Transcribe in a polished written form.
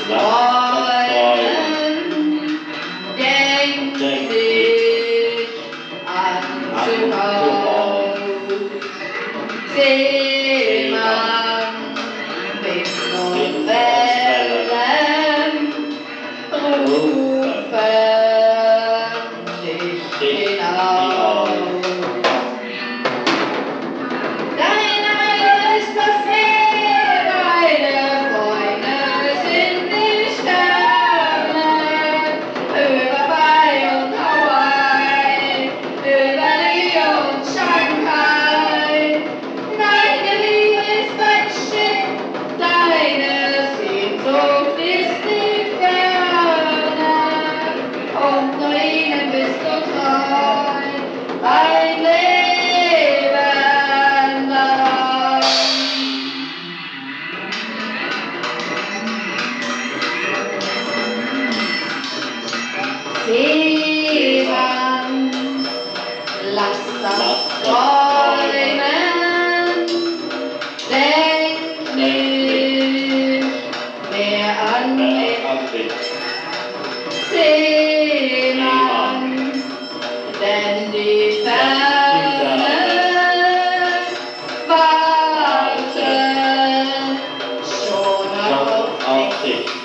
Träumen, denk dich an zu Haus. Seemann, Wind und Wellen rufen dich hinaus. Deine ist das Meer, deine Freunde sind die Sterne, über Bai und Hawaii, über Rio und Shanghai. Deine Liebe ist ein Schiff, deine Sehnsucht ist die Ferne, und nur ihnen bist du treu, ein Leben lang. Seemann, lass das träumen, denk nicht mehr an mich. Seemann, denn die Ferne wartet schon auf dich.